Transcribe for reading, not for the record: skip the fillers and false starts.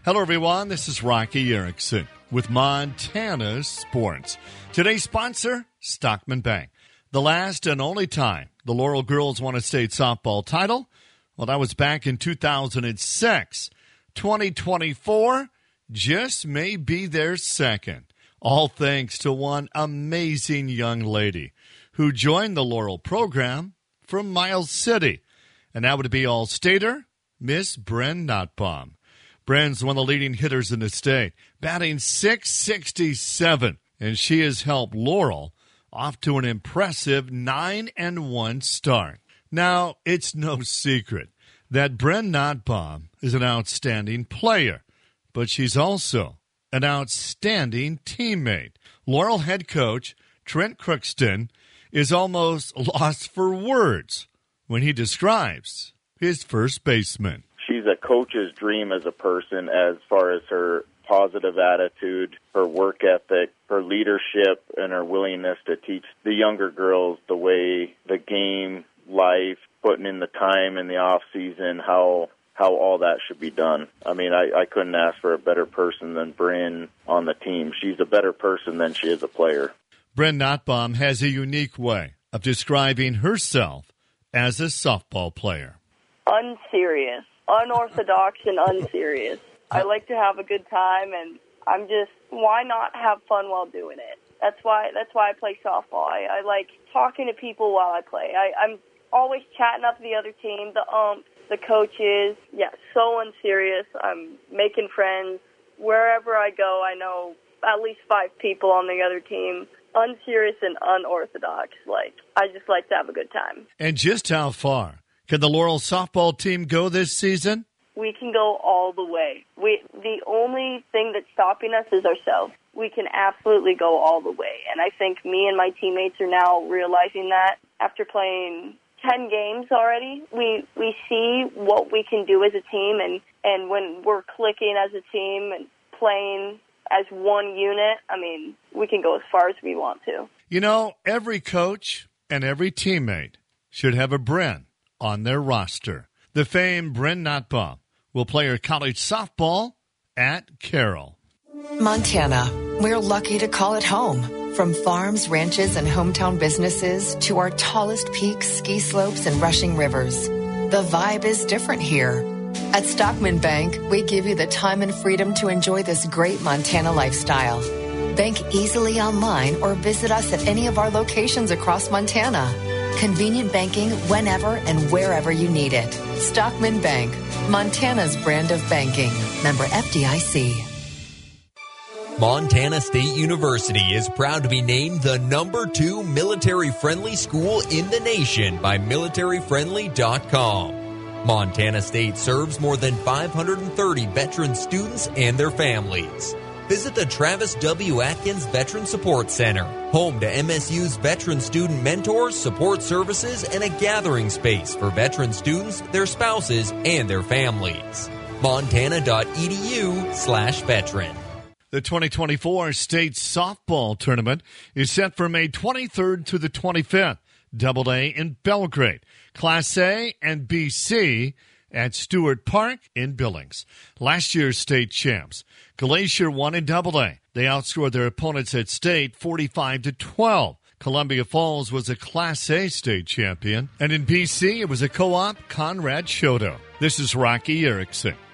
Hello, everyone. This is Rocky Erickson with Montana Sports. Today's sponsor, Stockman Bank. The last and only time the Laurel girls won a state softball title, well, that was back in 2006. 2024 just may be their second, all thanks to one amazing young lady who joined the Laurel program from Miles City, and that would be All-Stater, Miss Bren Notbaum. Bren's one of the leading hitters in the state, batting .667, and she has helped Laurel off to an impressive 9-1 start. Now, it's no secret that Bren Notbaum is an outstanding player, but she's also an outstanding teammate. Laurel head coach Trent Crookston is almost lost for words when he describes his first baseman. She's a coach's dream as a person as far as her positive attitude, her work ethic, her leadership, and her willingness to teach the younger girls the way the game, life, putting in the time in the off season, how all that should be done. I mean, I couldn't ask for a better person than Bryn on the team. She's a better person than she is a player. Bren Notbaum has a unique way of describing herself as a softball player. Unserious. Unorthodox and unserious. I like to have a good time, and why not have fun while doing it? That's why I play softball. I like talking to people while I play. I'm always chatting up the other team, the coaches. Yeah, so unserious. I'm making friends. Wherever I go, I know at least 5 people on the other team. Unserious and unorthodox. I just like to have a good time. And just how far can the Laurel softball team go this season? We can go all the way. The only thing that's stopping us is ourselves. We can absolutely go all the way. And I think me and my teammates are now realizing that after playing 10 games already, we see what we can do as a team. And when we're clicking as a team and playing as one unit, I mean, we can go as far as we want to. You know, every coach and every teammate should have a Bren on their roster. The famed Bren Notbaum will play her college softball at Carroll. Montana, we're lucky to call it home. From farms, ranches, and hometown businesses to our tallest peaks, ski slopes, and rushing rivers, the vibe is different here. At Stockman Bank, we give you the time and freedom to enjoy this great Montana lifestyle. Bank easily online or visit us at any of our locations across Montana. Convenient banking whenever and wherever you need it. Stockman Bank, Montana's brand of banking. Member FDIC. Montana State University is proud to be named the #2 military-friendly school in the nation by militaryfriendly.com. Montana State serves more than 530 veteran students and their families. Visit the Travis W. Atkins Veteran Support Center, home to MSU's veteran student mentors, support services, and a gathering space for veteran students, their spouses, and their families. Montana.edu/veteran. The 2024 state softball tournament is set for May 23rd to the 25th. Double A in Belgrade, Class A and BC at Stewart Park in Billings. Last year's state champs, Glacier won in Double A. They outscored their opponents at state 45-12. Columbia Falls was a Class A state champion, and in BC it was a co-op Conrad Shoto. This is Rocky Erickson